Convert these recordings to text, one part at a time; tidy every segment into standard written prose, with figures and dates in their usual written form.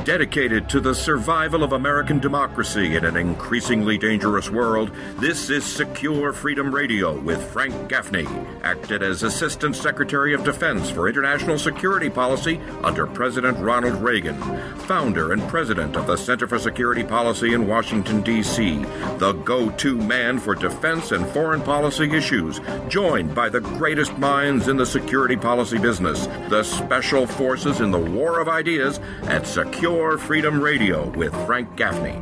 Dedicated to the survival of American democracy in an increasingly dangerous world, this is Secure Freedom Radio with Frank Gaffney, acted as Assistant Secretary of Defense for International Security Policy under President Ronald Reagan, founder and president of the Center for Security Policy in Washington, D.C., the go-to man for defense and foreign policy issues, joined by the greatest minds in the security policy business, the special forces in the war of ideas at Secure Freedom Radio with Frank Gaffney.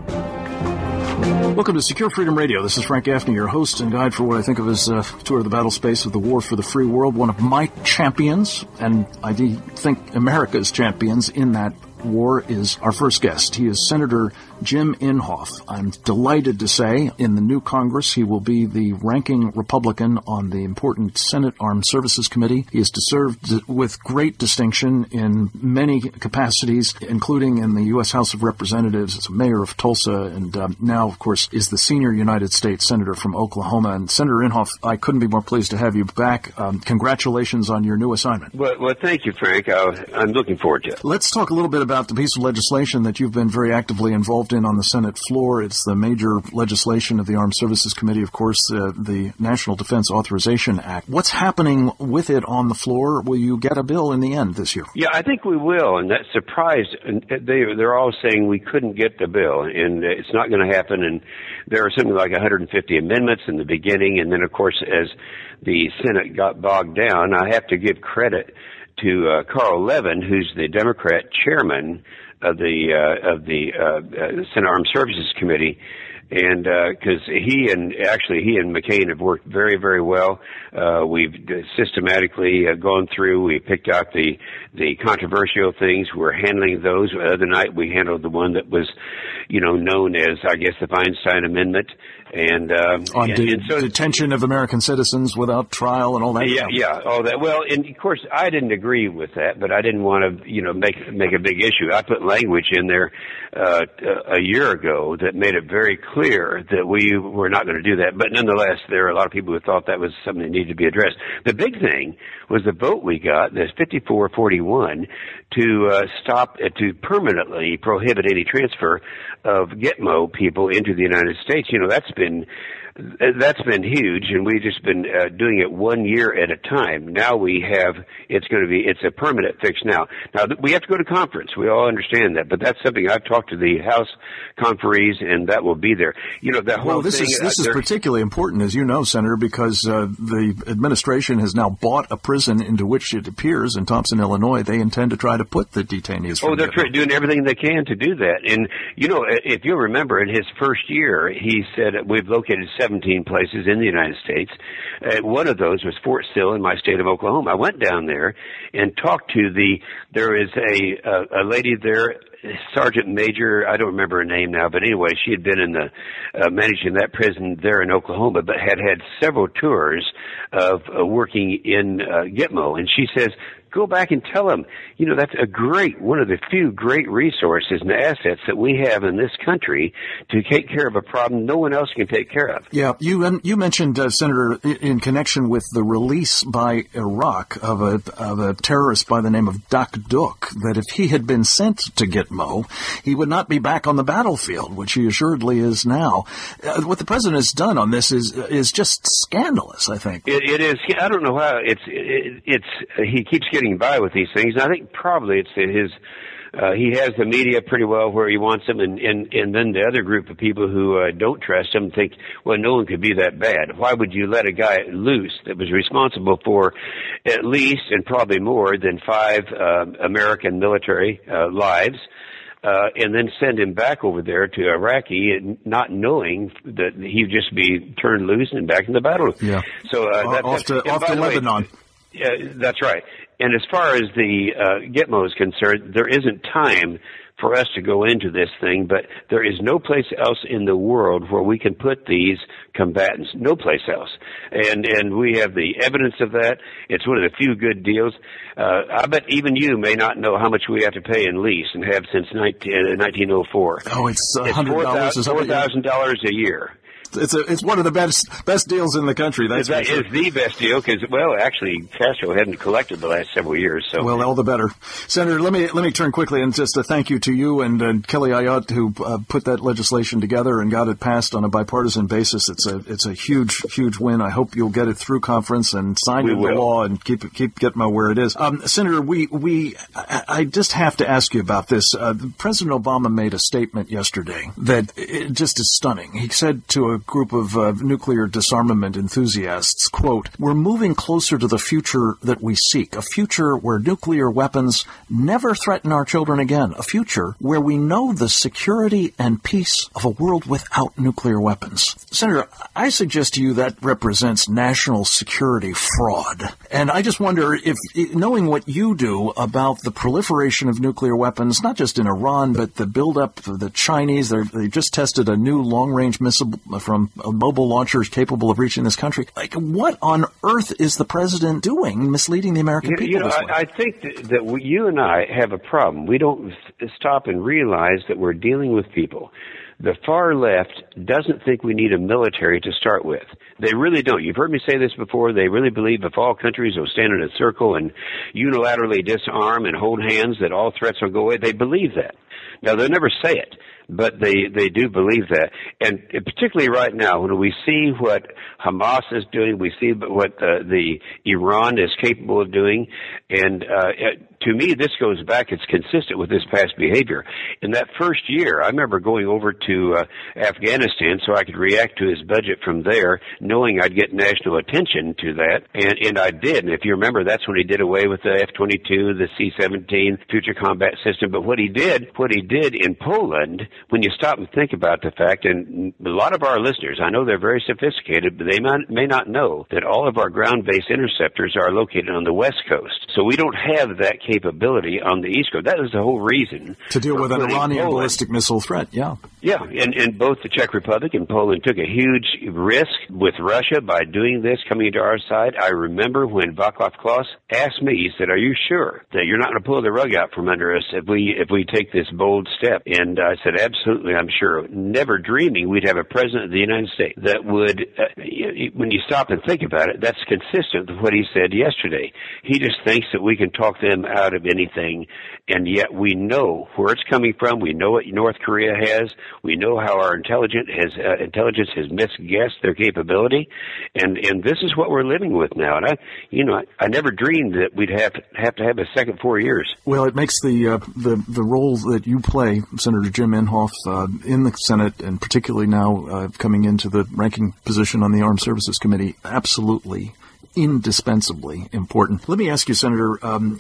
Welcome to Secure Freedom Radio. This is Frank Gaffney, your host and guide for what I think of as a tour of the battle space of the war for the free world. One of my champions, and I do think America's champions in that war, is our first guest. He is Senator Jim Inhofe. I'm delighted to say in the new Congress he will be the ranking Republican on the important Senate Armed Services Committee. He has served with great distinction in many capacities, including in the U.S. House of Representatives as mayor of Tulsa, and now, of course, is the senior United States Senator from Oklahoma. And Senator Inhofe, I couldn't be more pleased to have you back. Congratulations on your new assignment. Well, thank you, Frank. I'm looking forward to it. Let's talk a little bit about the piece of legislation that you've been very actively involved in on the Senate floor. It's the major legislation of the Armed Services Committee, of course, the National Defense Authorization Act. What's happening with it on the floor? Will you get a bill in the end this year? Yeah, I think we will, and that surprised. They're all saying we couldn't get the bill, and it's not going to happen. And there are something like 150 amendments in the beginning, and then, of course, as the Senate got bogged down, I have to give credit to Carl Levin, who's the Democrat chairman of the Senate Armed Services Committee, and because he and McCain have worked very, very well. We've systematically gone through. We picked out the controversial things. We're handling those. The other night we handled the one that was, known as, I guess, the Feinstein Amendment. And on detention of American citizens without trial and all that. Yeah, all that. Well, and of course, I didn't agree with that, but I didn't want to, make a big issue. I put language in there a year ago that made it very clear that we were not going to do that. But nonetheless, there are a lot of people who thought that was something that needed to be addressed. The big thing was the vote we got, that's 54-41, to stop to permanently prohibit any transfer of Gitmo people into the United States. That's been huge, and we've just been doing it 1 year at a time. Now it's a permanent fix now. Now, we have to go to conference. We all understand that, but that's something I've talked to the House conferees, and that will be there. This is particularly important, as you know, Senator, because the administration has now bought a prison into which it appears in Thompson, Illinois, they intend to try to put the detainees. They're doing everything they can to do that. And, if you'll remember, in his first year, he said we've located 17 places in the United States. One of those was Fort Sill in my state of Oklahoma. I went down there and talked to there is a lady there, Sergeant Major, I don't remember her name now, but anyway, she had been in managing that prison there in Oklahoma, but had several tours of working in Gitmo. And she says, go back and tell them, that's one of the few great resources and assets that we have in this country to take care of a problem no one else can take care of. Yeah, you mentioned, Senator, in connection with the release by Iraq of a terrorist by the name of Dak Duk, that if he had been sent to Gitmo, he would not be back on the battlefield, which he assuredly is now. What the president has done on this is just scandalous, I think. It is. I don't know how he keeps getting by with these things. And I think probably it's he has the media pretty well where he wants them, and then the other group of people who don't trust him think, well, no one could be that bad. Why would you let a guy loose that was responsible for at least and probably more than 5 American military lives? And then send him back over there to Iraqi, not knowing that he'd just be turned loose and back in the battle. Yeah. So off to Lebanon. Yeah, that's right. And as far as the Gitmo is concerned, there isn't time for us to go into this thing, but there is no place else in the world where we can put these combatants. No place else. And we have the evidence of that. It's one of the few good deals. I bet even you may not know how much we have to pay in lease and have since 1904. Oh, it's $100. $4,000 a year. It's one of the best deals in the country. That's that sure. is the best deal because, well, actually, Castro hadn't collected the last several years. So, well, all the better, Senator. Let me turn quickly and just a thank you to you and Kelly Ayotte who put that legislation together and got it passed on a bipartisan basis. It's a huge win. I hope you'll get it through conference and sign into the law and keep Gitmo where it is. Senator, I just have to ask you about this. President Obama made a statement yesterday that it just is stunning. He said to a group of nuclear disarmament enthusiasts, quote, "We're moving closer to the future that we seek, a future where nuclear weapons never threaten our children again, a future where we know the security and peace of a world without nuclear weapons." Senator, I suggest to you that represents national security fraud. And I just wonder if, knowing what you do about the proliferation of nuclear weapons, not just in Iran, but the buildup of the Chinese, they just tested a new long-range missile from mobile launchers capable of reaching this country. Like, what on earth is the president doing misleading the American people this way? I think that you and I have a problem. We don't stop and realize that we're dealing with people. The far left doesn't think we need a military to start with. They really don't. You've heard me say this before. They really believe if all countries will stand in a circle and unilaterally disarm and hold hands that all threats will go away. They believe that. Now, they'll never say it, but they do believe that. And particularly right now, when we see what Hamas is doing, we see what the Iran is capable of doing, and to me, this goes back, it's consistent with this past behavior. In that first year, I remember going over to Afghanistan so I could react to his budget from there, knowing I'd get national attention to that, and I did. And if you remember, that's when he did away with the F-22, the C-17, Future Combat System. But what he did in Poland, when you stop and think about the fact, and a lot of our listeners, I know they're very sophisticated, but they may not know that all of our ground-based interceptors are located on the West Coast. So we don't have that capability on the East Coast. That was the whole reason. To deal with an Iranian ballistic missile threat, yeah. Yeah, and both the Czech Republic and Poland took a huge risk with Russia by doing this, coming into our side. I remember when Václav Klaus asked me, he said, "Are you sure that you're not going to pull the rug out from under us if we take this bold step?" And I said, "Absolutely, I'm sure." Never dreaming we'd have a president of the United States that would, when you stop and think about it, that's consistent with what he said yesterday. He just thinks that we can talk them out of anything, and yet we know where it's coming from. We know what North Korea has. We know how our intelligence has misguessed their capability, and this is what we're living with now. And I never dreamed that we'd have to have a second 4 years. Well, it makes the role that you play, Senator Jim Inhofe, in the Senate, and particularly now coming into the ranking position on the Armed Services Committee, absolutely indispensably important. Let me ask you, Senator,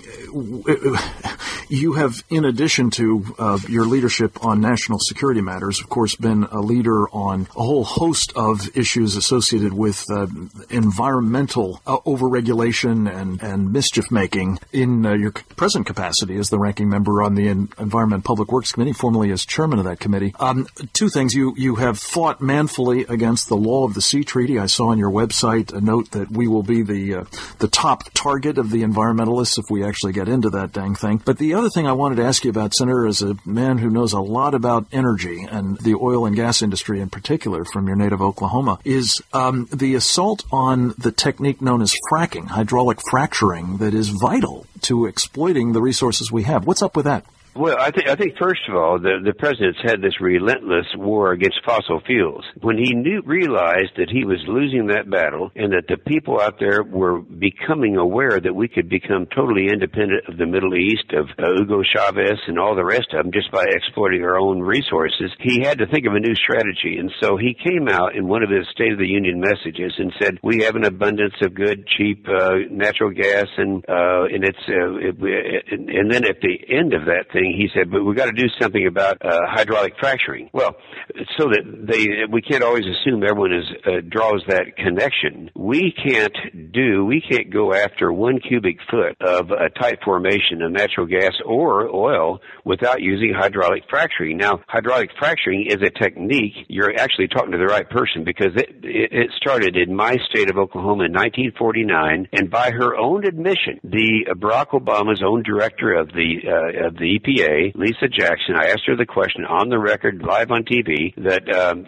you have, in addition to your leadership on national security matters, of course, been a leader on a whole host of issues associated with environmental overregulation and mischief-making in your present capacity as the ranking member on the Environment and Public Works Committee, formerly as chairman of that committee. Two things. You have fought manfully against the law of the sea treaty. I saw on your website a note that we will be the top target of the environmentalists if we actually get into that dang thing. But the other thing I wanted to ask you about, Senator, as a man who knows a lot about energy and the oil and gas industry in particular from your native Oklahoma, is the assault on the technique known as fracking, hydraulic fracturing, that is vital to exploiting the resources we have. What's up with that? Well, I think first of all, the president's had this relentless war against fossil fuels. When he realized that he was losing that battle and that the people out there were becoming aware that we could become totally independent of the Middle East, of Hugo Chavez and all the rest of them just by exploiting our own resources, he had to think of a new strategy. And so he came out in one of his State of the Union messages and said, "We have an abundance of good, cheap natural gas, and it's and then at the end of that thing, he said, but we've got to do something about hydraulic fracturing." Well, so that we can't always assume everyone draws that connection. We can't go after 1 cubic foot of a tight formation of natural gas or oil without using hydraulic fracturing. Now, hydraulic fracturing is a technique. You're actually talking to the right person, because it started in my state of Oklahoma in 1949, and by her own admission, Barack Obama's own director of the EPA, Lisa Jackson, I asked her the question on the record, live on TV, that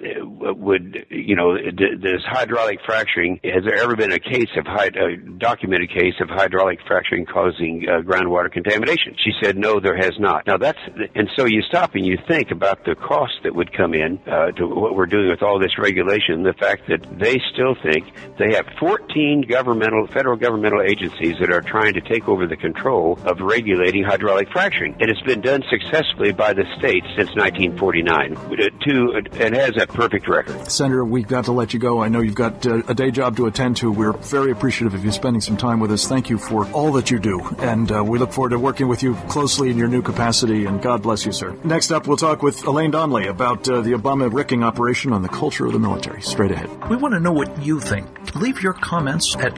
this hydraulic fracturing, has there ever been a documented case of hydraulic fracturing causing groundwater contamination? She said, no, there has not. Now and so you stop and you think about the cost that would come in to what we're doing with all this regulation, the fact that they still think they have 14 federal governmental agencies that are trying to take over the control of regulating hydraulic fracturing. And it's been done successfully by the states since 1949 and has a perfect record. Senator, we've got to let you go. I know you've got a day job to attend to. We're very appreciative of you spending some time with us. Thank you for all that you do. And we look forward to working with you closely in your new capacity. And God bless you, sir. Next up, we'll talk with Elaine Donnelly about the Obama Ricking operation on the culture of the military. Straight ahead. We want to know what you think. Leave your comments at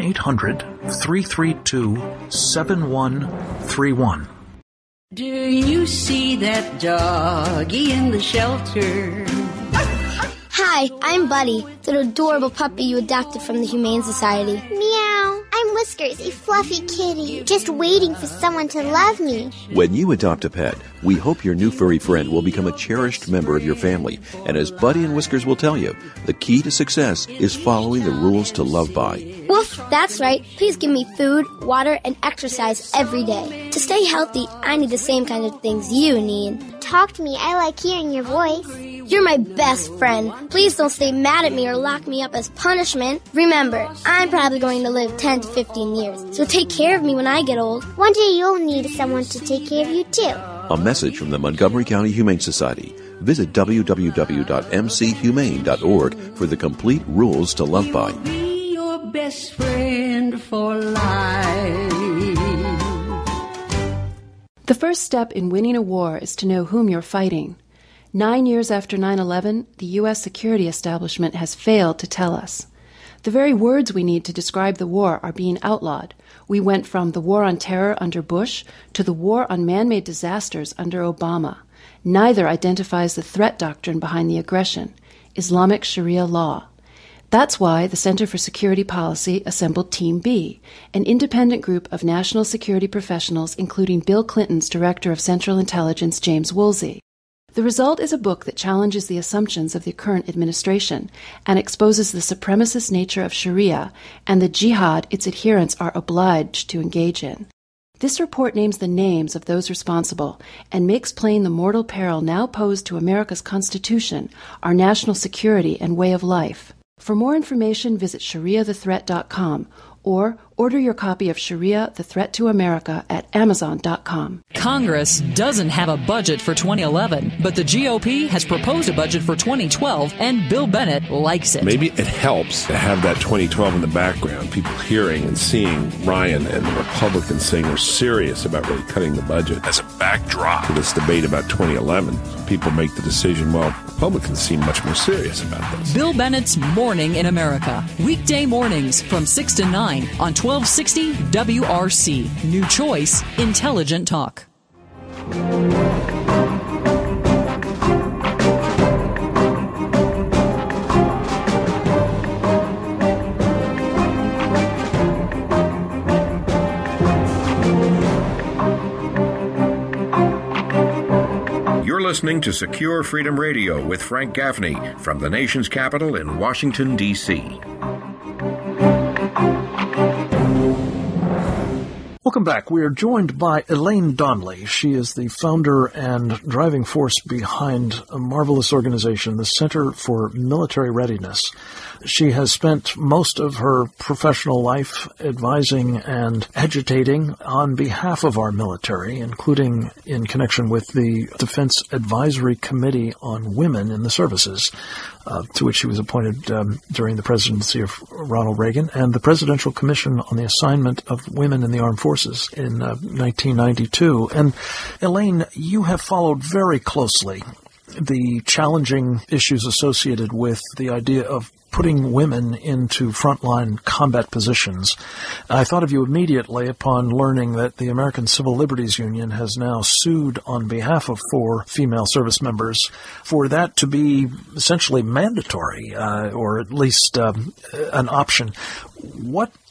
1-800-332-7131. Do you see that doggy in the shelter? Hi, I'm Buddy, the adorable puppy you adopted from the Humane Society. Meow. I'm Whiskers, a fluffy kitty, just waiting for someone to love me. When you adopt a pet, we hope your new furry friend will become a cherished member of your family. And as Buddy and Whiskers will tell you, the key to success is following the rules to love by. Woof, that's right. Please give me food, water, and exercise every day. To stay healthy, I need the same kind of things you need. Talk to me. I like hearing your voice. You're my best friend. Please don't stay mad at me or lock me up as punishment. Remember, I'm probably going to live 10 to 15 years, so take care of me when I get old. One day you'll need someone to take care of you, too. A message from the Montgomery County Humane Society. Visit www.mchumane.org for the complete rules to love by. Be your best friend for life. The first step in winning a war is to know whom you're fighting. 9 years after 9/11, the U.S. security establishment has failed to tell us. The very words we need to describe the war are being outlawed. We went from the war on terror under Bush to the war on man-made disasters under Obama. Neither identifies the threat doctrine behind the aggression, Islamic Sharia law. That's why the Center for Security Policy assembled Team B, an independent group of national security professionals, including Bill Clinton's Director of Central Intelligence, James Woolsey. The result is a book that challenges the assumptions of the current administration and exposes the supremacist nature of Sharia and the jihad its adherents are obliged to engage in. This report names the names of those responsible and makes plain the mortal peril now posed to America's Constitution, our national security, and way of life. For more information, visit ShariaTheThreat.com or order your copy of Sharia, The Threat to America at Amazon.com. Congress doesn't have a budget for 2011, but the GOP has proposed a budget for 2012, and Bill Bennett likes it. Maybe it helps to have that 2012 in the background, people hearing and seeing Ryan and the Republicans saying they're serious about really cutting the budget as a backdrop to this debate about 2011. People make the decision, well, Republicans seem much more serious about this. Bill Bennett's Morning in America. Weekday mornings from 6 to 9 on 1260 WRC. New choice, intelligent talk. You're listening to Secure Freedom Radio with Frank Gaffney from the nation's capital in Washington, D.C. Welcome back. We are joined by Elaine Donnelly. She is the founder and driving force behind a marvelous organization, the Center for Military Readiness. She has spent most of her professional life advising and agitating on behalf of our military, including in connection with the Defense Advisory Committee on Women in the Services, to which she was appointed during the presidency of Ronald Reagan, and the Presidential Commission on the Assignment of Women in the Armed Forces in 1992. And Elaine, you have followed very closely the challenging issues associated with the idea of putting women into frontline combat positions. I thought of you immediately upon learning that the American Civil Liberties Union has now sued on behalf of 4 female service members for that to be essentially mandatory, or at least an option. What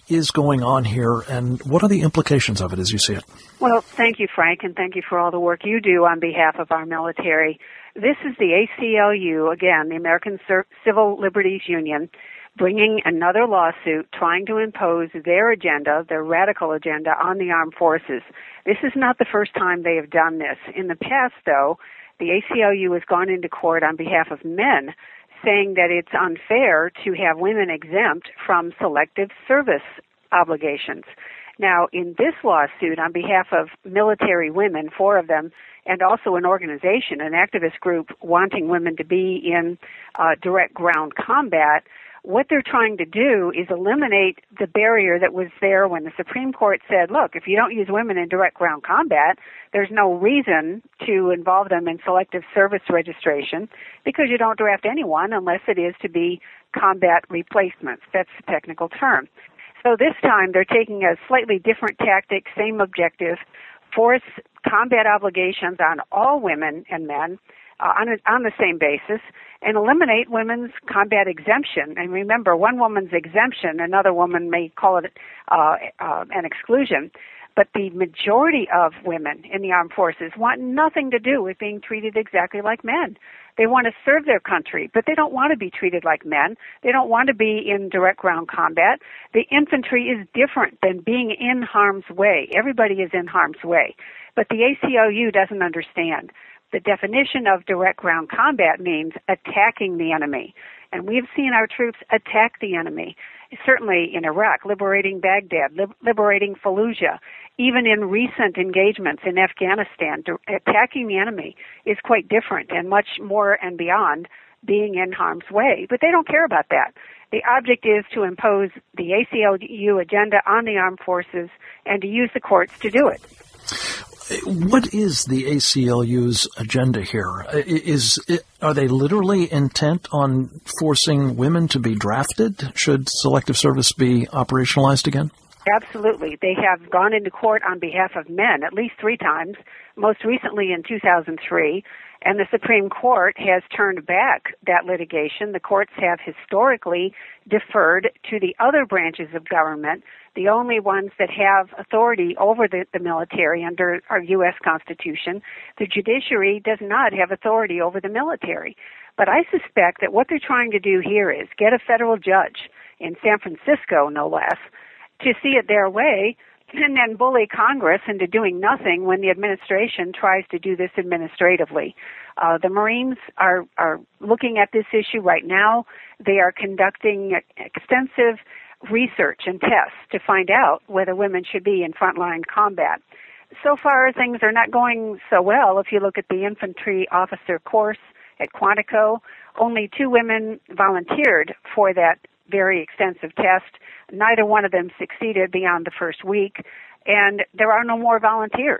is going on here, and what are the implications of it as you see it? Well, thank you, Frank, and thank you for all the work you do on behalf of our military. This is the ACLU, again, the American Civil Liberties Union, bringing another lawsuit trying to impose their agenda, their radical agenda, on the armed forces. This is not the first time they have done this. In the past, though, the ACLU has gone into court on behalf of men, saying that it's unfair to have women exempt from selective service obligations. Now, in this lawsuit, on behalf of military women, 4 of them, and also an organization, an activist group wanting women to be in direct ground combat, what they're trying to do is eliminate the barrier that was there when the Supreme Court said, look, if you don't use women in direct ground combat, there's no reason to involve them in selective service registration because you don't draft anyone unless it is to be combat replacements. That's the technical term. So this time they're taking a slightly different tactic, same objective, force combat obligations on all women and men on the same basis, and eliminate women's combat exemption. And remember, one woman's exemption, another woman may call it an exclusion, but the majority of women in the armed forces want nothing to do with being treated exactly like men. They want to serve their country, but they don't want to be treated like men. They don't want to be in direct ground combat. The infantry is different than being in harm's way. Everybody is in harm's way. But the ACLU doesn't understand. The definition of direct ground combat means attacking the enemy. And we've seen our troops attack the enemy, certainly in Iraq, liberating Baghdad, liberating Fallujah. Even in recent engagements in Afghanistan, attacking the enemy is quite different and much more and beyond being in harm's way. But they don't care about that. The object is to impose the ACLU agenda on the armed forces and to use the courts to do it. What is the ACLU's agenda here? Are they literally intent on forcing women to be drafted? Should selective service be operationalized again? Absolutely. They have gone into court on behalf of men at least 3 times, most recently in 2003, and the Supreme Court has turned back that litigation. The courts have historically deferred to the other branches of government, the only ones that have authority over the military under our U.S. Constitution. The judiciary does not have authority over the military. But I suspect that what they're trying to do here is get a federal judge in San Francisco, no less, to see it their way, and then bully Congress into doing nothing when the administration tries to do this administratively. The Marines are looking at this issue right now. They are conducting extensive research and tests to find out whether women should be in frontline combat. So far, things are not going so well. If you look at the infantry officer course at Quantico, only 2 women volunteered for that very extensive test. Neither one of them succeeded beyond the first week, and there are no more volunteers.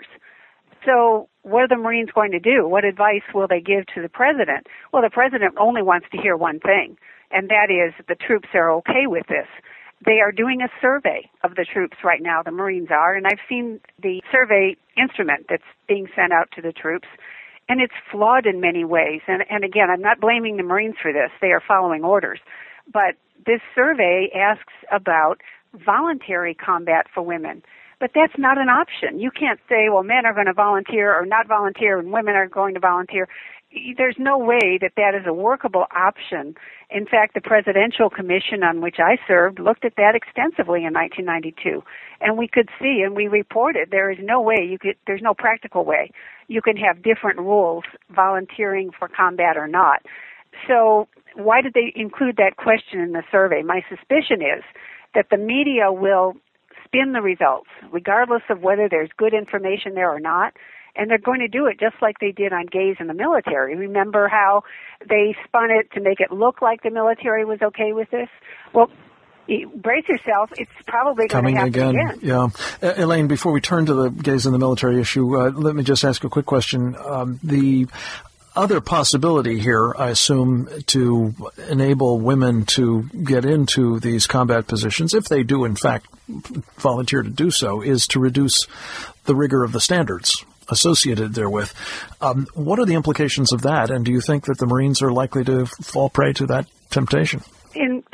So what are the Marines going to do? What advice will they give to the president? Well, the president only wants to hear one thing, and that is the troops are okay with this. They are doing a survey of the troops right now, the Marines are, and I've seen the survey instrument that's being sent out to the troops, and it's flawed in many ways. And again, I'm not blaming the Marines for this. They are following orders. But this survey asks about voluntary combat for women. But that's not an option. You can't say, well, men are going to volunteer or not volunteer and women are going to volunteer. There's no way that that is a workable option. In fact, the Presidential Commission on which I served looked at that extensively in 1992. And we could see, and we reported, there is no way there's no practical way you can have different rules, volunteering for combat or not. So why did they include that question in the survey? My suspicion is that the media will spin the results, regardless of whether there's good information there or not, and they're going to do it just like they did on gays in the military. Remember how they spun it to make it look like the military was okay with this? Well, brace yourself, it's probably going to happen again. Yeah. Elaine, before we turn to the gays in the military issue, let me just ask a quick question. The other possibility here, I assume, to enable women to get into these combat positions, if they do in fact volunteer to do so, is to reduce the rigor of the standards associated therewith. What are the implications of that, and do you think that the Marines are likely to fall prey to that temptation? In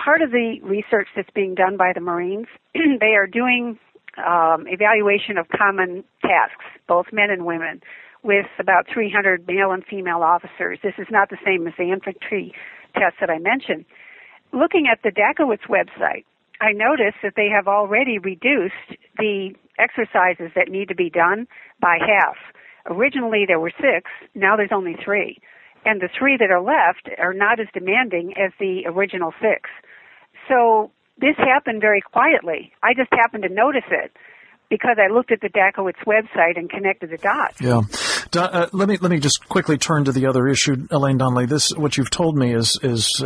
part of the research that's being done by the Marines, they are doing evaluation of common tasks, both men and women, with about 300 male and female officers. This is not the same as the infantry test that I mentioned. Looking at the Dakowitz website, I noticed that they have already reduced the exercises that need to be done by half. Originally there were 6, now there's only 3. And the 3 that are left are not as demanding as the original 6. So this happened very quietly. I just happened to notice it because I looked at the Dakowitz website and connected the dots. Yeah. Let me just quickly turn to the other issue, Elaine Donnelly. This, what you've told me is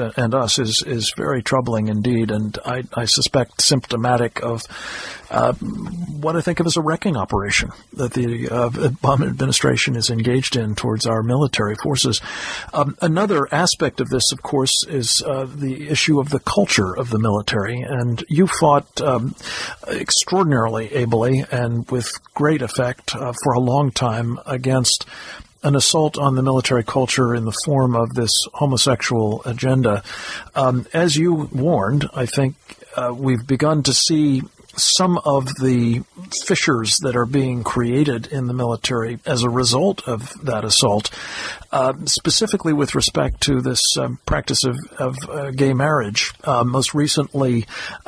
very troubling indeed, and I suspect symptomatic of what I think of as a wrecking operation that the Obama administration is engaged in towards our military forces. Another aspect of this, of course, is the issue of the culture of the military, and you fought extraordinarily ably and with great effect for a long time against an assault on the military culture in the form of this homosexual agenda. As you warned, I think we've begun to see some of the fissures that are being created in the military as a result of that assault, specifically with respect to this practice of gay marriage, most recently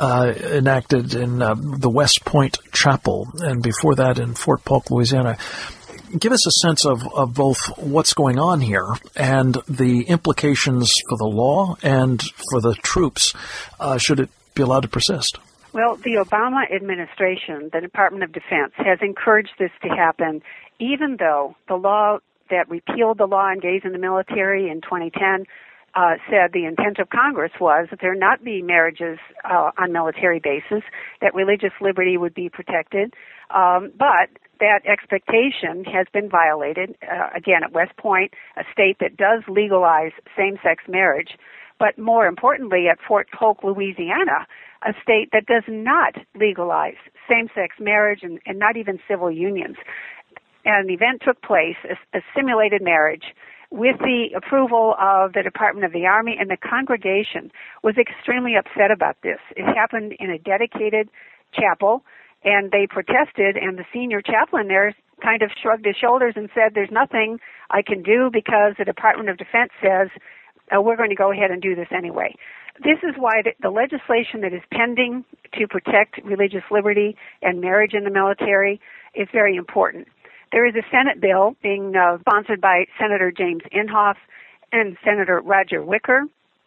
enacted in the West Point Chapel, and before that in Fort Polk, Louisiana. Give us a sense of both what's going on here and the implications for the law and for the troops, should it be allowed to persist. Well, the Obama administration, the Department of Defense, has encouraged this to happen, even though the law that repealed the law on gays in the military in 2010 said the intent of Congress was that there not be marriages on military bases, that religious liberty would be protected. But that expectation has been violated, again, at West Point, a state that does legalize same-sex marriage, but more importantly at Fort Polk, Louisiana, a state that does not legalize same-sex marriage and not even civil unions. And an event took place, a simulated marriage, with the approval of the Department of the Army, and the congregation was extremely upset about this. It happened in a dedicated chapel, and they protested, and the senior chaplain there kind of shrugged his shoulders and said, there's nothing I can do because the Department of Defense says we're going to go ahead and do this anyway. This is why the legislation that is pending to protect religious liberty and marriage in the military is very important. There is a Senate bill being sponsored by Senator James Inhofe and Senator Roger Wicker,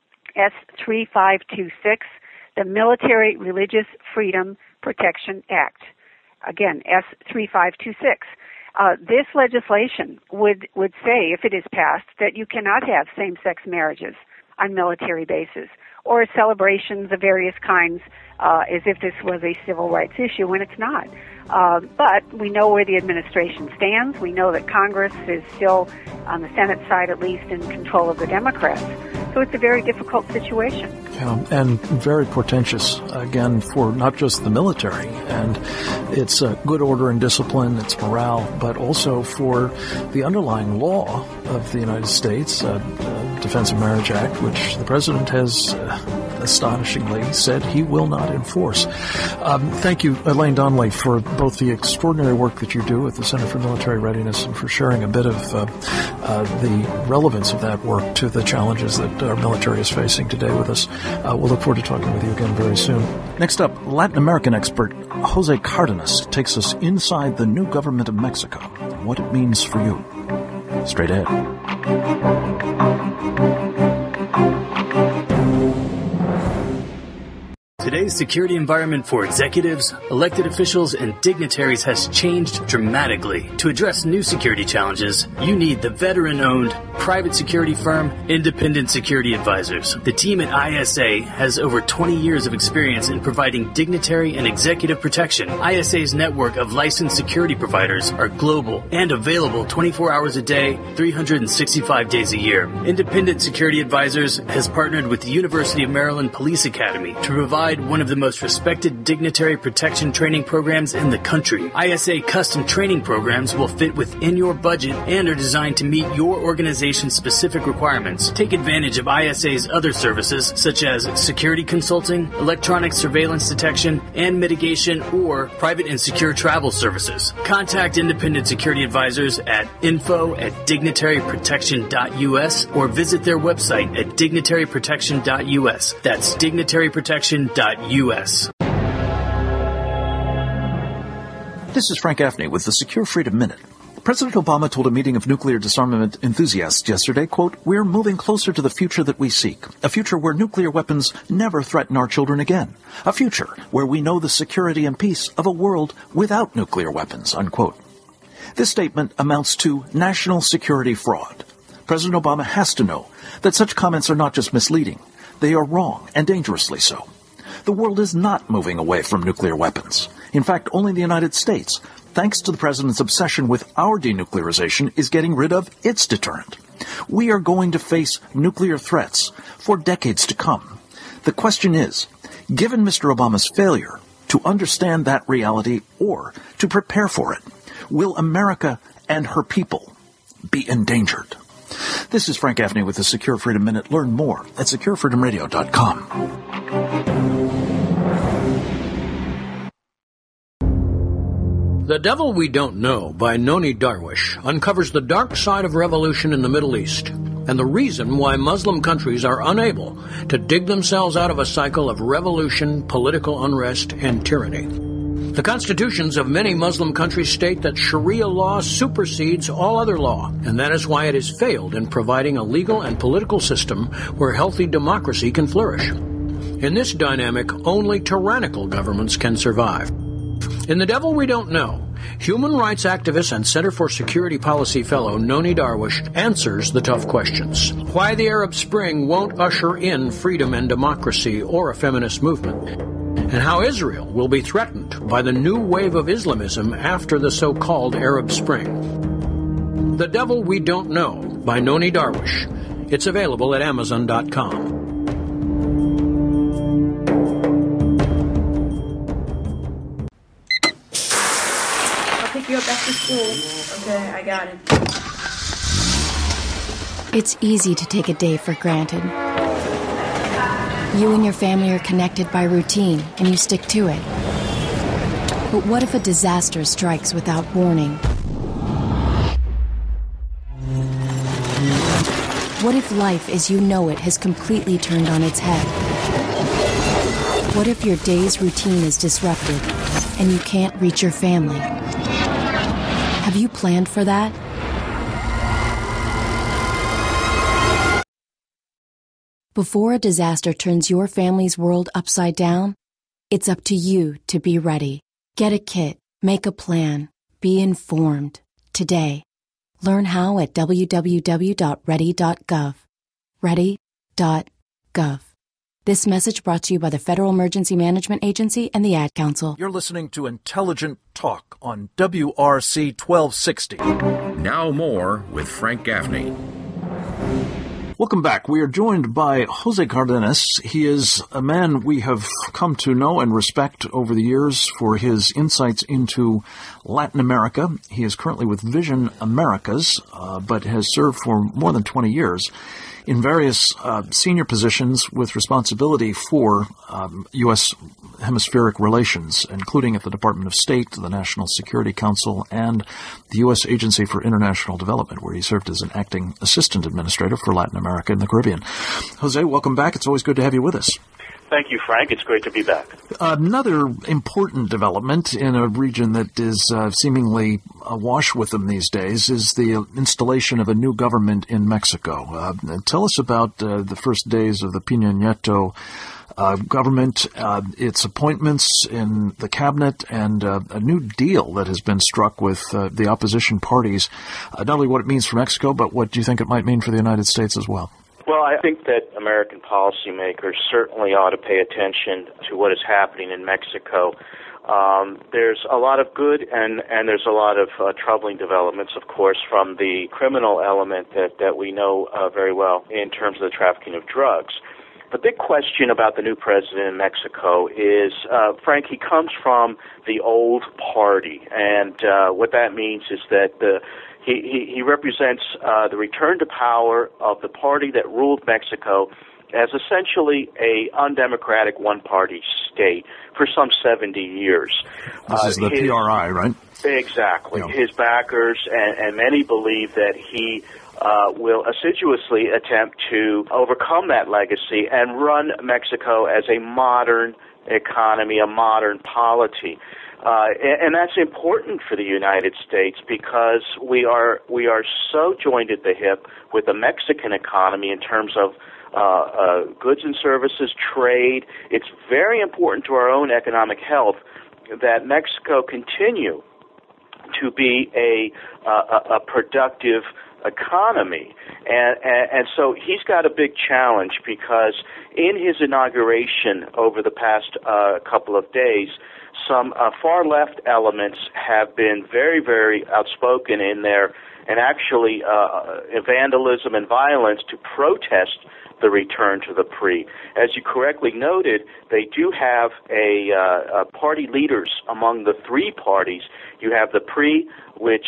S3526, the Military Religious Freedom Protection Act. Again, S3526. This legislation would say, if it is passed, that you cannot have same-sex marriages on military bases or celebrations of various kinds as if this was a civil rights issue when it's not. But we know where the administration stands. We know that Congress is still, on the Senate side at least, in control of the Democrats. So it's a very difficult situation. Yeah, and very portentous, again, for not just the military, and it's good order and discipline, it's morale, but also for the underlying law of the United States, Defense of Marriage Act, which the President has astonishingly said he will not enforce. Thank you, Elaine Donnelly, for both the extraordinary work that you do at the Center for Military Readiness and for sharing a bit of the relevance of that work to the challenges that our military is facing today with us. We'll look forward to talking with you again very soon. Next up, Latin American expert Jose Cardenas takes us inside the new government of Mexico and what it means for you. Straight ahead. Today's security environment for executives, elected officials, and dignitaries has changed dramatically. To address new security challenges, you need the veteran-owned, private security firm, Independent Security Advisors. The team at ISA has over 20 years of experience in providing dignitary and executive protection. ISA's network of licensed security providers are global and available 24 hours a day, 365 days a year. Independent Security Advisors has partnered with the University of Maryland Police Academy to provide one of the most respected dignitary protection training programs in the country. ISA custom training programs will fit within your budget and are designed to meet your organization's specific requirements. Take advantage of ISA's other services such as security consulting, electronic surveillance detection and mitigation, or private and secure travel services. Contact independent security advisors at info@dignitaryprotection.us or visit their website at dignitaryprotection.us. That's dignitaryprotection.us. This is Frank Gaffney with the Secure Freedom Minute. President Obama told a meeting of nuclear disarmament enthusiasts yesterday, quote, "We're moving closer to the future that we seek, a future where nuclear weapons never threaten our children again, a future where we know the security and peace of a world without nuclear weapons," unquote. This statement amounts to national security fraud. President Obama has to know that such comments are not just misleading, they are wrong and dangerously so. The world is not moving away from nuclear weapons. In fact, only the United States, thanks to the president's obsession with our denuclearization, is getting rid of its deterrent. We are going to face nuclear threats for decades to come. The question is, given Mr. Obama's failure to understand that reality or to prepare for it, will America and her people be endangered? This is Frank Gaffney with the Secure Freedom Minute. Learn more at securefreedomradio.com. The Devil We Don't Know by Noni Darwish uncovers the dark side of revolution in the Middle East and the reason why Muslim countries are unable to dig themselves out of a cycle of revolution, political unrest, and tyranny. The constitutions of many Muslim countries state that Sharia law supersedes all other law, and that is why it has failed in providing a legal and political system where healthy democracy can flourish. In this dynamic, only tyrannical governments can survive. In The Devil We Don't Know, human rights activist and Center for Security Policy fellow Noni Darwish answers the tough questions. Why the Arab Spring won't usher in freedom and democracy or a feminist movement, and how Israel will be threatened by the new wave of Islamism after the so-called Arab Spring. The Devil We Don't Know by Noni Darwish. It's available at Amazon.com. You up after school. Okay, I got it. It's easy to take a day for granted. You and your family are connected by routine, and you stick to it. But what if a disaster strikes without warning? What if life as you know it has completely turned on its head? What if your day's routine is disrupted, and you can't reach your family? Have you planned for that? Before a disaster turns your family's world upside down, it's up to you to be ready. Get a kit, make a plan, be informed. Today. Learn how at www.ready.gov. Ready.gov. This message brought to you by the Federal Emergency Management Agency and the Ad Council. You're listening to Intelligent Talk on WRC 1260. Now more with Frank Gaffney. Welcome back. We are joined by Jose Cardenas. He is a man we have come to know and respect over the years for his insights into Latin America. He is currently with Vision Americas, but has served for more than 20 years in various senior positions with responsibility for U.S. hemispheric relations, including at the Department of State, the National Security Council, and the U.S. Agency for International Development, where he served as an acting assistant administrator for Latin America and the Caribbean. Jose, welcome back. It's always good to have you with us. Thank you, Frank. It's great to be back. Another important development in a region that is seemingly awash with them these days is the installation of a new government in Mexico. Tell us about the first days of the Peña Nieto government, its appointments in the cabinet, and a new deal that has been struck with the opposition parties. Not only what it means for Mexico, but what do you think it might mean for the United States as well? Well, I think that American policymakers certainly ought to pay attention to what is happening in Mexico. There's a lot of good and there's a lot of troubling developments, of course, from the criminal element that we know very well in terms of the trafficking of drugs. The big question about the new president in Mexico is, Frank, he comes from the old party, and what that means is that he represents the return to power of the party that ruled Mexico as essentially a undemocratic one-party state for some 70 years. This is the PRI, right? Exactly. Yeah. His backers and many believe that he will assiduously attempt to overcome that legacy and run Mexico as a modern economy, a modern polity. And that's important for the United States because we are so joined at the hip with the Mexican economy in terms of goods and services, trade. It's very important to our own economic health that Mexico continue to be a productive economy. And so he's got a big challenge because in his inauguration over the past couple of days, some far-left elements have been very, very outspoken in there and actually vandalism and violence to protest the return to the PRI. As you correctly noted, they do have a party leaders among the three parties. You have the PRI, which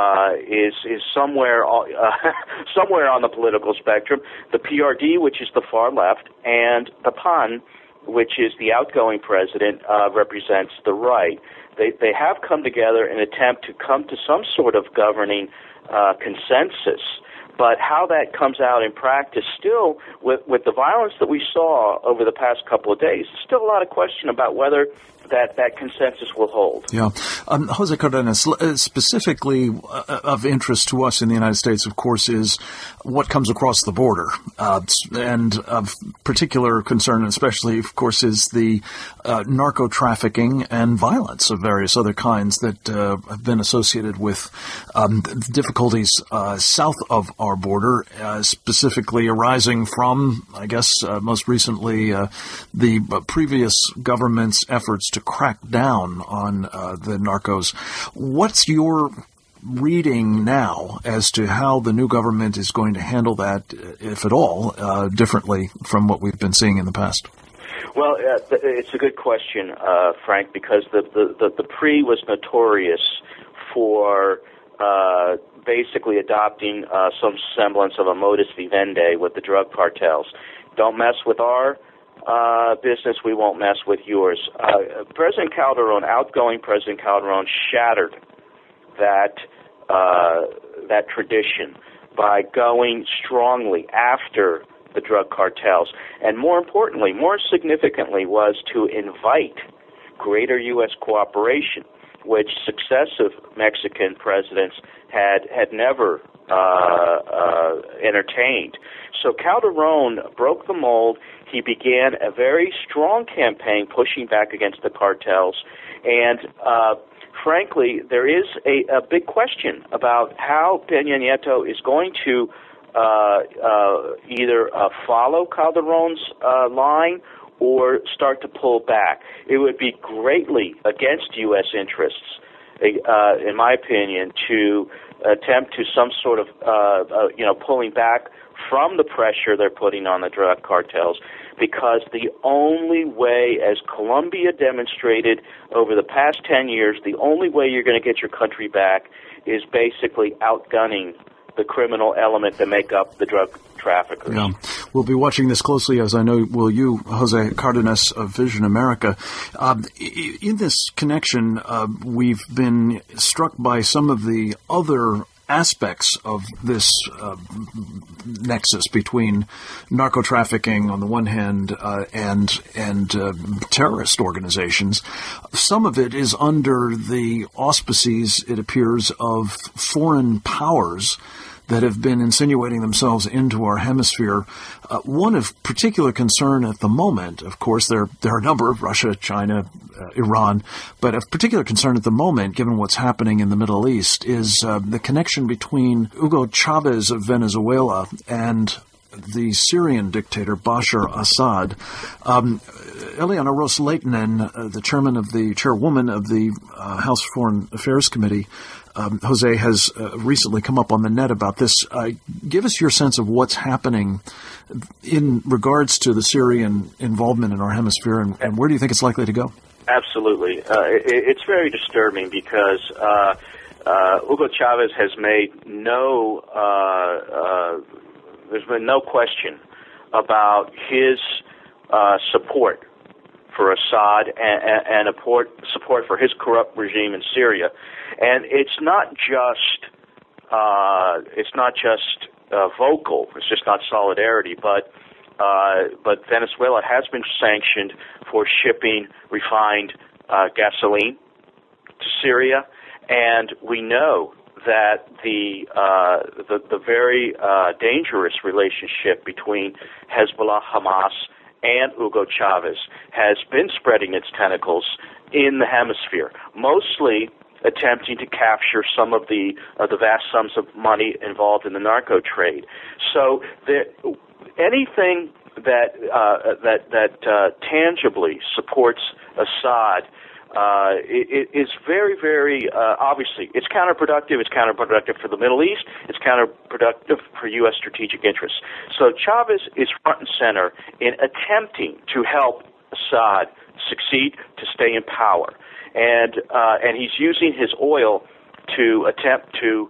is somewhere somewhere on the political spectrum, the PRD, which is the far left, and the PAN, which is the outgoing president, represents the right. They have come together in an attempt to come to some sort of governing consensus. But how that comes out in practice, still, with the violence that we saw over the past couple of days, there's still a lot of question about whether that consensus will hold. Yeah. Jose Cardenas, specifically of interest to us in the United States, of course, is what comes across the border. And of particular concern, especially, of course, is the narco-trafficking and violence of various other kinds that have been associated with difficulties south of our border, specifically arising from, I guess, most recently, the previous government's efforts to crack down on the narcos. What's your reading now as to how the new government is going to handle that, if at all, differently from what we've been seeing in the past? Well, it's a good question, Frank, because the PRI was notorious for basically adopting some semblance of a modus vivendi with the drug cartels. Don't mess with our business, we won't mess with yours. President Calderon, outgoing President Calderon, shattered that tradition by going strongly after the drug cartels, and more importantly, more significantly, was to invite greater U.S. cooperation, which successive Mexican presidents had never entertained. So Calderon broke the mold. He began a very strong campaign pushing back against the cartels, and frankly, there is a big question about how Peña Nieto is going to either follow Calderon's line or start to pull back. It would be greatly against U.S. interests, in my opinion, to attempt to some sort of, pulling back from the pressure they're putting on the drug cartels, because the only way, as Colombia demonstrated over the past 10 years, the only way you're going to get your country back is basically outgunning the criminal element that make up the drug traffickers. Yeah. We'll be watching this closely, as I know will you, Jose Cardenas of Vision America. In this connection, we've been struck by some of the other aspects of this nexus between narco-trafficking on the one hand and terrorist organizations. Some of it is under the auspices, it appears, of foreign powers that have been insinuating themselves into our hemisphere. One of particular concern at the moment, of course, there are a number of Russia, China, Iran, but of particular concern at the moment, given what's happening in the Middle East, is the connection between Hugo Chavez of Venezuela and the Syrian dictator Bashar Assad. Eliana Ros-Lehtinen, the chairwoman of the House Foreign Affairs Committee, Jose, has recently come up on the net about this. Give us your sense of what's happening in regards to the Syrian involvement in our hemisphere, and where do you think it's likely to go? Absolutely. It's very disturbing because Hugo Chavez has made there's been no question about his support for Assad and support for his corrupt regime in Syria, and it's not just vocal. It's just not solidarity, but Venezuela has been sanctioned for shipping refined gasoline to Syria, and we know that the very dangerous relationship between Hezbollah, Hamas, and Hugo Chavez has been spreading its tentacles in the hemisphere, mostly attempting to capture some of the vast sums of money involved in the narco trade. So anything that tangibly supports Assad is very, very obviously it's counterproductive. It's counterproductive for the Middle East. It's counterproductive for U.S. strategic interests. So Chavez is front and center in attempting to help Assad succeed, to stay in power, and he's using his oil to attempt to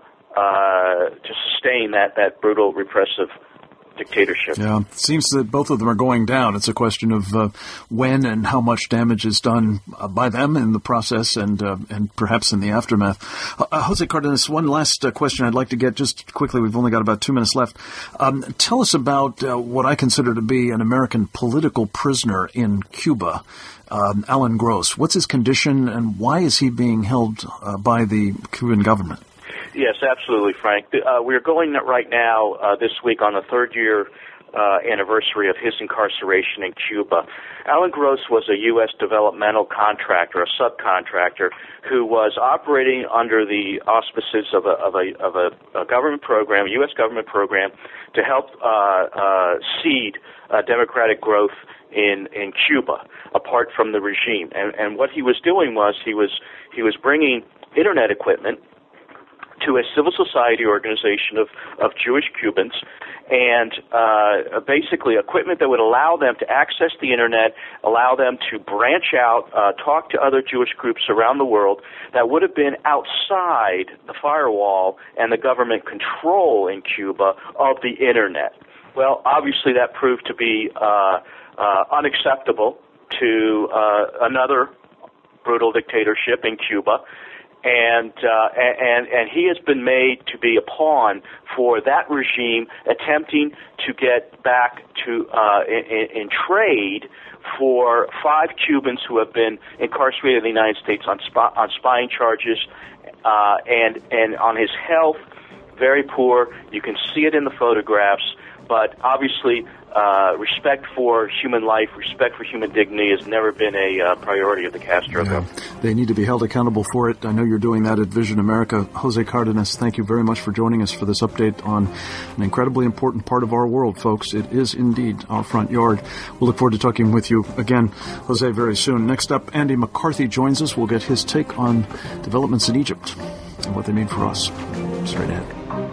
sustain that brutal, repressive dictatorship. Yeah, it seems that both of them are going down. It's a question of when and how much damage is done by them in the process and perhaps in the aftermath. Jose Cardenas, one last question I'd like to get just quickly. We've only got about 2 minutes left. Tell us about what I consider to be an American political prisoner in Cuba, Alan Gross. What's his condition and why is he being held by the Cuban government? Yes, absolutely, Frank. We're going right now this week on the third-year anniversary of his incarceration in Cuba. Alan Gross was a U.S. developmental contractor, a subcontractor, who was operating under the auspices of a government program, a U.S. government program, to help seed democratic growth in Cuba, apart from the regime. And what he was doing was he was bringing Internet equipment to a civil society organization of Jewish Cubans, and basically equipment that would allow them to access the Internet, allow them to branch out, talk to other Jewish groups around the world that would have been outside the firewall and the government control in Cuba of the Internet. Well, obviously that proved to be unacceptable to another brutal dictatorship in Cuba. And he has been made to be a pawn for that regime attempting to get back to in trade for 5 Cubans who have been incarcerated in the United States on spying charges, and on his health, very poor. You can see it in the photographs, but obviously respect for human life, respect for human dignity has never been a priority of the Castro government. They need to be held accountable for it. I know you're doing that at Vision America. Jose Cardenas, thank you very much for joining us for this update on an incredibly important part of our world, folks. It is indeed our front yard. We'll look forward to talking with you again, Jose, very soon. Next up, Andy McCarthy joins us. We'll get his take on developments in Egypt and what they mean for us. Straight ahead.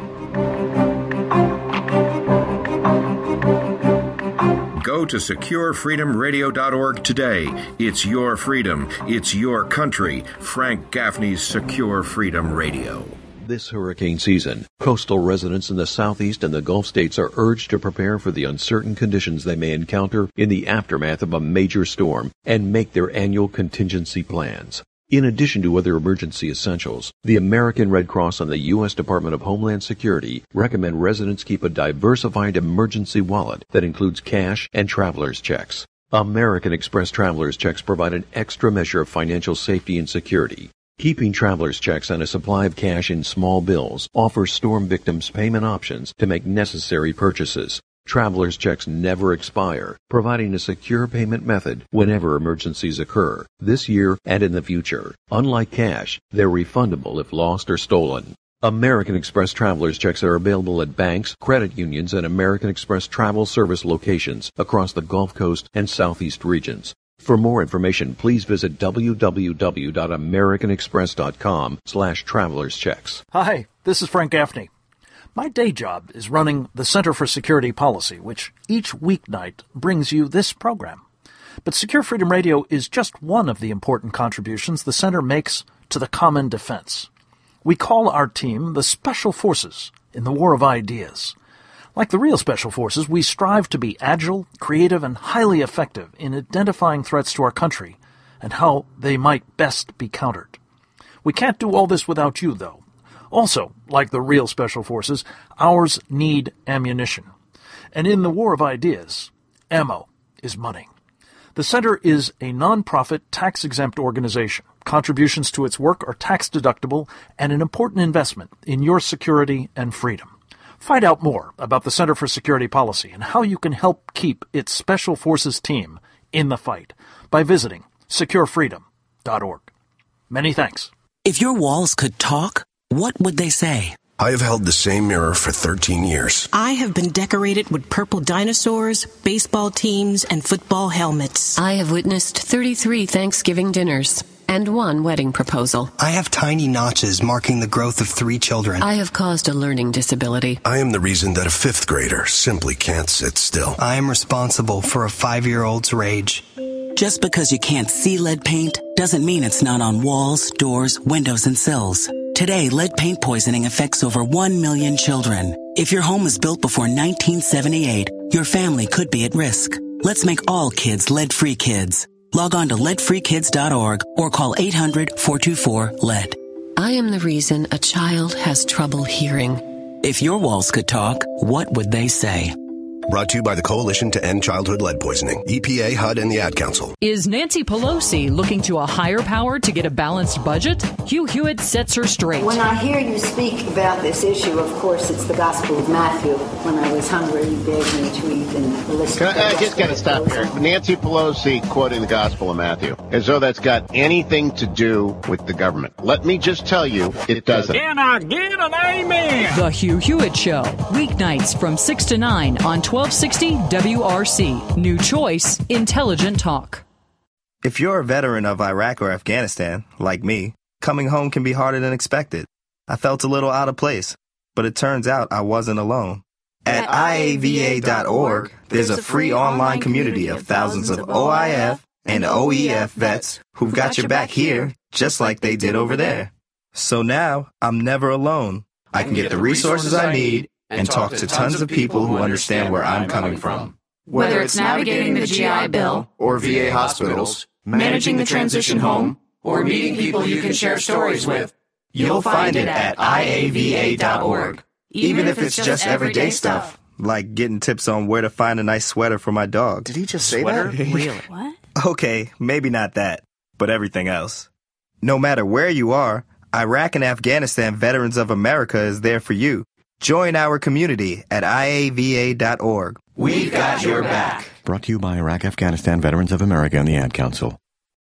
Go to SecureFreedomRadio.org today. It's your freedom. It's your country. Frank Gaffney's Secure Freedom Radio. This hurricane season, coastal residents in the Southeast and the Gulf states are urged to prepare for the uncertain conditions they may encounter in the aftermath of a major storm and make their annual contingency plans. In addition to other emergency essentials, the American Red Cross and the U.S. Department of Homeland Security recommend residents keep a diversified emergency wallet that includes cash and traveler's checks. American Express traveler's checks provide an extra measure of financial safety and security. Keeping traveler's checks and a supply of cash in small bills offers storm victims payment options to make necessary purchases. Traveler's checks never expire, providing a secure payment method whenever emergencies occur, this year and in the future. Unlike cash, they're refundable if lost or stolen. American Express traveler's checks are available at banks, credit unions, and American Express travel service locations across the Gulf Coast and Southeast regions. For more information, please visit www.americanexpress.com/travelerschecks. Hi, this is Frank Gaffney. My day job is running the Center for Security Policy, which each weeknight brings you this program. But Secure Freedom Radio is just one of the important contributions the Center makes to the common defense. We call our team the Special Forces in the War of Ideas. Like the real Special Forces, we strive to be agile, creative, and highly effective in identifying threats to our country and how they might best be countered. We can't do all this without you, though. Also, like the real Special Forces, ours need ammunition. And in the War of Ideas, ammo is money. The Center is a non-profit, tax-exempt organization. Contributions to its work are tax-deductible and an important investment in your security and freedom. Find out more about the Center for Security Policy and how you can help keep its Special Forces team in the fight by visiting securefreedom.org. Many thanks. If your walls could talk, what would they say? I have held the same mirror for 13 years. I have been decorated with purple dinosaurs, baseball teams, and football helmets. I have witnessed 33 Thanksgiving dinners and 1 wedding proposal. I have tiny notches marking the growth of 3 children. I have caused a learning disability. I am the reason that a 5th grader simply can't sit still. I am responsible for a 5-year-old's rage. Just because you can't see lead paint doesn't mean it's not on walls, doors, windows, and sills. Today, lead paint poisoning affects over 1 million children. If your home was built before 1978, your family could be at risk. Let's make all kids lead-free kids. Log on to leadfreekids.org or call 800-424-LEAD. I am the reason a child has trouble hearing. If your walls could talk, what would they say? Brought to you by the Coalition to End Childhood Lead Poisoning, EPA, HUD, and the Ad Council. Is Nancy Pelosi looking to a higher power to get a balanced budget? Hugh Hewitt sets her straight. When I hear you speak about this issue, of course, it's the Gospel of Matthew. When I was hungry, you gave me to eat and listen. I just got to stop here. Nancy Pelosi quoting the Gospel of Matthew, as though that's got anything to do with the government. Let me just tell you, it doesn't. Can I get an amen? The Hugh Hewitt Show, weeknights from 6 to 9 on 1260 WRC. New choice, intelligent talk. If you're a veteran of Iraq or Afghanistan, like me, coming home can be harder than expected. I felt a little out of place, but it turns out I wasn't alone. At IAVA.org, there's a free online community of thousands of OIF and OEF vets who've got your back here, just like they did over there. So now, I'm never alone. I can get the resources I need and talk to tons of people who understand where I'm coming from. Whether it's navigating the GI Bill, or VA hospitals, managing the transition home, or meeting people you can share stories with, you'll find it at IAVA.org. Even if it's just everyday stuff, like getting tips on where to find a nice sweater for my dog. Did he just say Sweater? that? Really? What? Okay, maybe not that, but everything else. No matter where you are, Iraq and Afghanistan Veterans of America is there for you. Join our community at IAVA.org. We've got your back. Brought to you by Iraq Afghanistan Veterans of America and the Ad Council.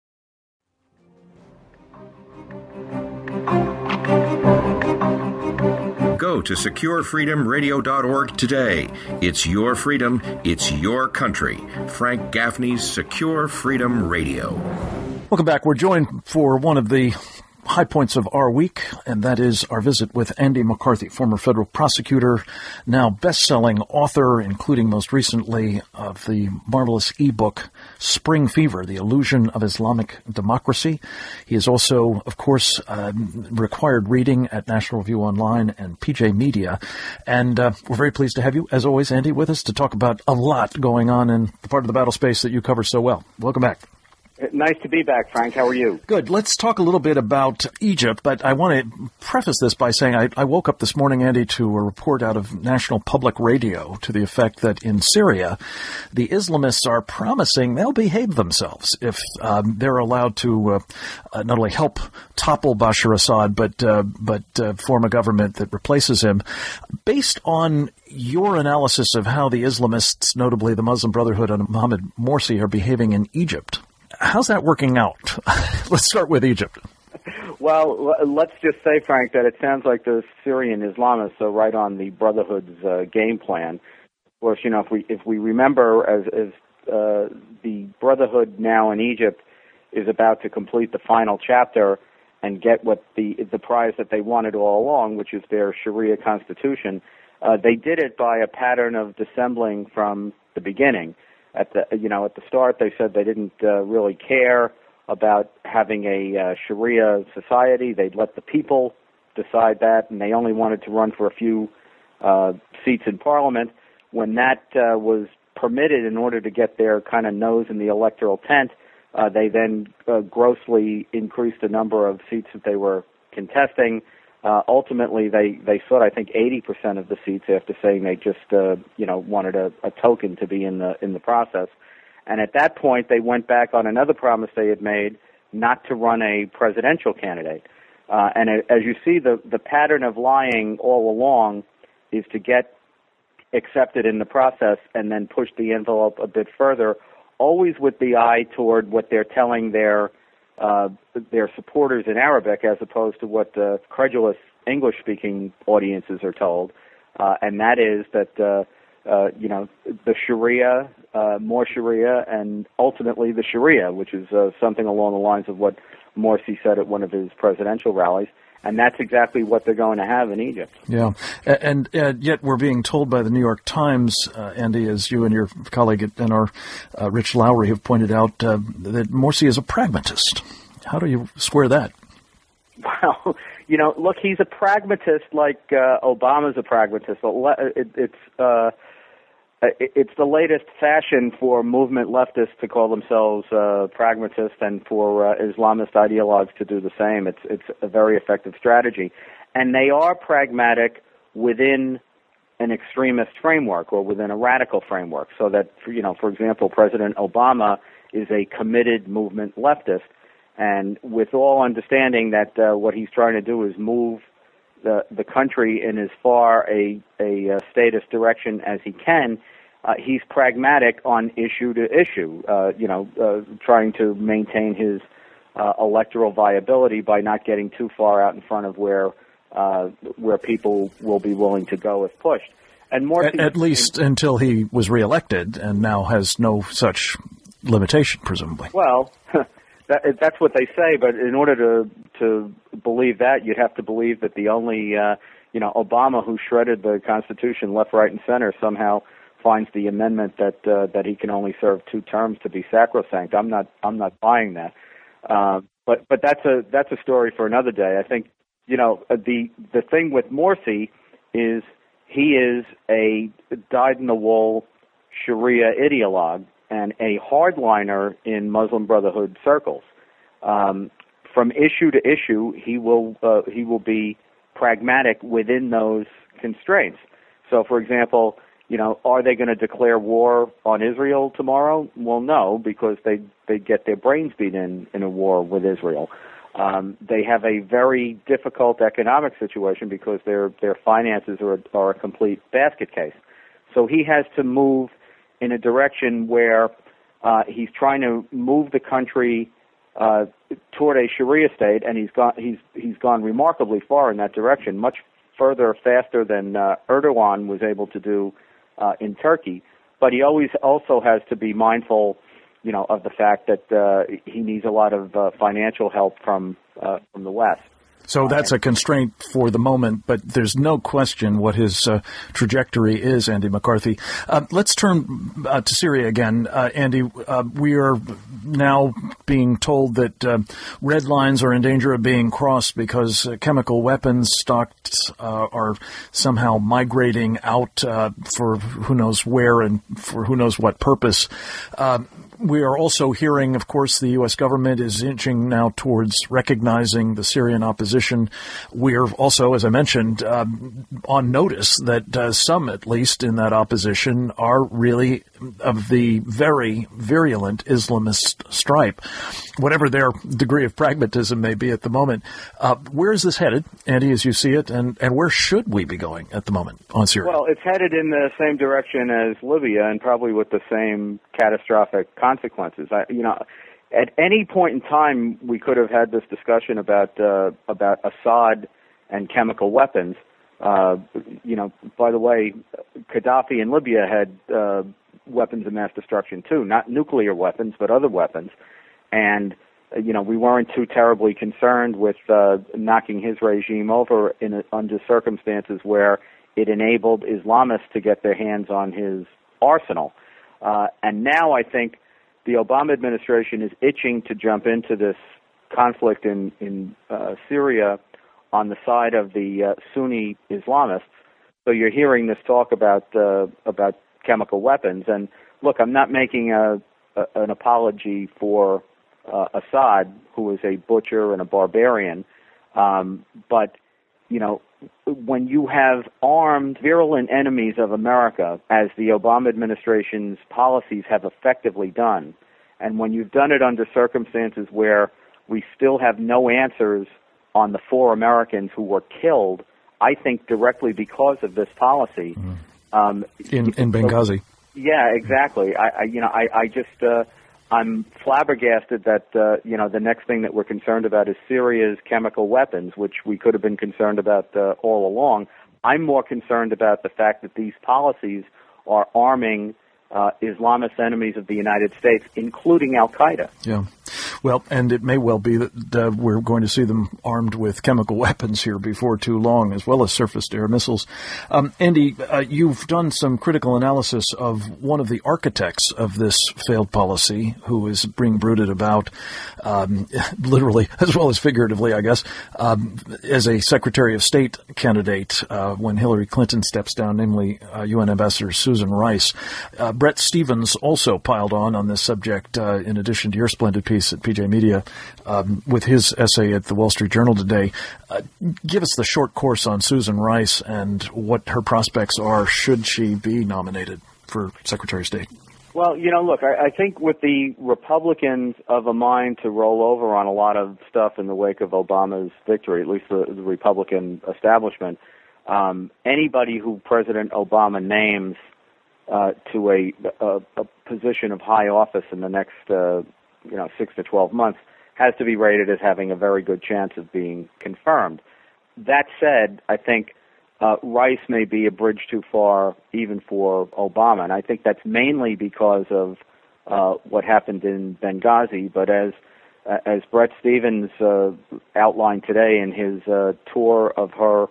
Go to SecureFreedomRadio.org today. It's your freedom. It's your country. Frank Gaffney's Secure Freedom Radio. Welcome back. We're joined for one of the high points of our week, and that is our visit with Andy McCarthy, former federal prosecutor, now best-selling author, including most recently of the marvelous ebook Spring Fever, The Illusion of Islamic Democracy. He is also, of course, required reading at National Review Online and PJ Media. And we're very pleased to have you, as always, Andy, with us to talk about a lot going on in the part of the battle space that you cover so well. Welcome back. Nice to be back, Frank. How are you? Good. Let's talk a little bit about Egypt, but I want to preface this by saying I woke up this morning, Andy, to a report out of National Public Radio to the effect that in Syria, the Islamists are promising they'll behave themselves if they're allowed to not only help topple Bashar Assad, but form a government that replaces him. Based on your analysis of how the Islamists, notably the Muslim Brotherhood and Mohammed Morsi, are behaving in Egypt, how's that working out? Let's start with Egypt. Well, let's just say, Frank, that it sounds like the Syrian Islamists are right on the Brotherhood's game plan. Of course, you know, if we remember, as the Brotherhood now in Egypt is about to complete the final chapter and get what the prize that they wanted all along, which is their Sharia constitution. They did it by a pattern of dissembling from the beginning. At the start, they said they didn't really care about having a Sharia society. They'd let the people decide that, and they only wanted to run for a few seats in Parliament. When that was permitted in order to get their kind of nose in the electoral tent, they then grossly increased the number of seats that they were contesting. Ultimately, they sought, I think, 80% of the seats after saying they just, wanted a token to be in the process. And at that point, they went back on another promise they had made not to run a presidential candidate. And as you see, the pattern of lying all along is to get accepted in the process and then push the envelope a bit further, always with the eye toward what they're telling their supporters in Arabic as opposed to what credulous English-speaking audiences are told, and that is that the Sharia, more Sharia, and ultimately the Sharia, which is something along the lines of what Morsi said at one of his presidential rallies. And that's exactly what they're going to have in Egypt. Yeah, and yet we're being told by the New York Times, Andy, as you and your colleague and our Rich Lowry have pointed out, that Morsi is a pragmatist. How do you square that? Well, look, he's a pragmatist like Obama's a pragmatist. It's the latest fashion for movement leftists to call themselves pragmatists and for Islamist ideologues to do the same. It's a very effective strategy. And they are pragmatic within an extremist framework or within a radical framework. So that, for example, President Obama is a committed movement leftist, and with all understanding that what he's trying to do is move the country in as far a statist direction as he can. He's pragmatic on issue to issue, trying to maintain his electoral viability by not getting too far out in front of where people will be willing to go if pushed. And more at least until he was reelected, and now has no such limitation, presumably. Well, that's what they say, but in order to believe that, you'd have to believe that the only, Obama, who shredded the Constitution left, right, and center, somehow finds the amendment that he can only serve 2 terms to be sacrosanct. I'm not buying that. But that's a story for another day. I think, the thing with Morsi is he is a dyed-in-the-wool Sharia ideologue and a hardliner in Muslim Brotherhood circles. From issue to issue, he will be pragmatic within those constraints. So, for example, are they going to declare war on Israel tomorrow? Well, no, because they get their brains beat in a war with Israel. They have a very difficult economic situation because their finances are a complete basket case. So he has to move in a direction where he's trying to move the country toward a Sharia state, and he's gone remarkably far in that direction, much further, faster than Erdogan was able to do in Turkey. But he always also has to be mindful, of the fact that he needs a lot of financial help from the West. So that's a constraint for the moment, but there's no question what his trajectory is, Andy McCarthy. Let's turn to Syria again. Andy, we are now being told that red lines are in danger of being crossed because chemical weapons stocks are somehow migrating out for who knows where and for who knows what purpose. We are also hearing, of course, the U.S. government is inching now towards recognizing the Syrian opposition. We are also, as I mentioned, on notice that some, at least in that opposition, are really of the very virulent Islamist stripe, whatever their degree of pragmatism may be at the moment. Where is this headed, Andy, as you see it, and where should we be going at the moment on Syria? Well, it's headed in the same direction as Libya and probably with the same catastrophic consequences. At any point in time, we could have had this discussion about Assad and chemical weapons. By the way, Gaddafi in Libya had weapons of mass destruction too, not nuclear weapons, but other weapons. And we weren't too terribly concerned with knocking his regime over under circumstances where it enabled Islamists to get their hands on his arsenal. And now I think the Obama administration is itching to jump into this conflict in Syria on the side of the Sunni Islamists. So you're hearing this talk about chemical weapons. And look, I'm not making an apology for Assad, who is a butcher and a barbarian, but when you have armed, virulent enemies of America, as the Obama administration's policies have effectively done, and when you've done it under circumstances where we still have no answers on the 4 Americans who were killed, I think directly because of this policy. In Benghazi. Yeah, exactly. I'm flabbergasted that, the next thing that we're concerned about is Syria's chemical weapons, which we could have been concerned about all along. I'm more concerned about the fact that these policies are arming Islamist enemies of the United States, including Al-Qaeda. Yeah. Well, and it may well be that we're going to see them armed with chemical weapons here before too long, as well as surface-to-air missiles. Andy, you've done some critical analysis of one of the architects of this failed policy, who is being brooded about, literally as well as figuratively, I guess, as a Secretary of State candidate when Hillary Clinton steps down, namely UN Ambassador Susan Rice. Bret Stephens also piled on this subject, in addition to your splendid piece at PJ Media, with his essay at the Wall Street Journal today. Give us the short course on Susan Rice and what her prospects are should she be nominated for Secretary of State. Well, look, I think with the Republicans of a mind to roll over on a lot of stuff in the wake of Obama's victory, at least the Republican establishment, anybody who President Obama names to a position of high office in the next 6 to 12 months has to be rated as having a very good chance of being confirmed. That said, I think Rice may be a bridge too far even for Obama, and I think that's mainly because of what happened in Benghazi. But as Bret Stephens outlined today in his tour of her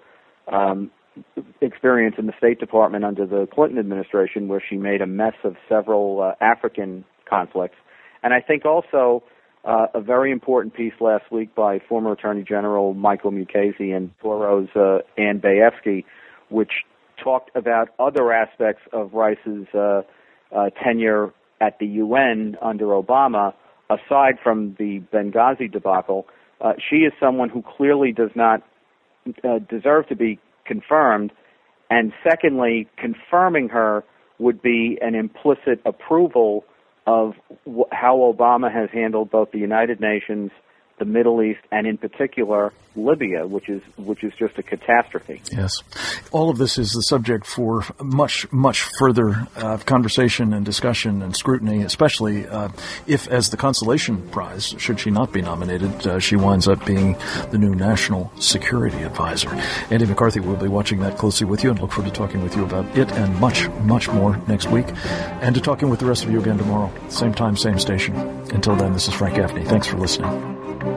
experience in the State Department under the Clinton administration, where she made a mess of several African conflicts. And I think also a very important piece last week by former Attorney General Michael Mukasey and Toro's Ann Bayefsky, which talked about other aspects of Rice's tenure at the UN under Obama, aside from the Benghazi debacle. She is someone who clearly does not deserve to be confirmed, and secondly, confirming her would be an implicit approval of how Obama has handled both the United Nations, the Middle East, and in particular Libya, which is just a catastrophe. Yes. All of this is the subject for much further conversation and discussion and scrutiny, especially if, as the consolation prize, should she not be nominated, she winds up being the new National Security Advisor. Andy McCarthy will be watching that closely with you and look forward to talking with you about it and much more next week, and to talking with the rest of you again tomorrow. Same time, same station. Until then, this is Frank Gaffney. Thanks for listening.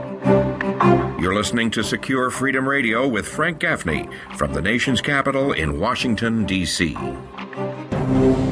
You're listening to Secure Freedom Radio with Frank Gaffney from the nation's capital in Washington, D.C.